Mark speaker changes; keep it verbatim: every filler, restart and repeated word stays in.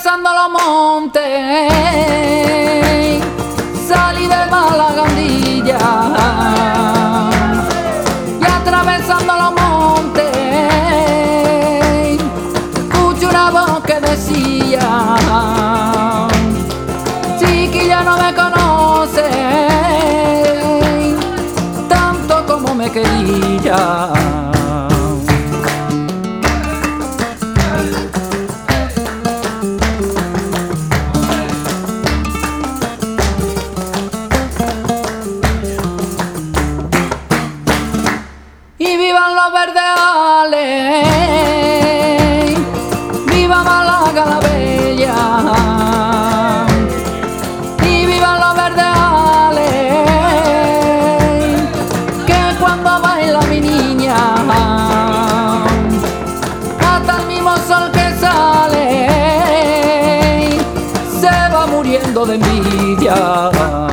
Speaker 1: atravesando los montes, salí de Malagandilla y atravesando los montes escucho una voz que decía: chiquilla, no me conoce tanto como me quería. Y vivan los verdeales, viva Málaga la bella, y vivan los verdeales, que cuando baila mi niña, hasta el mismo sol que sale se va muriendo de envidia.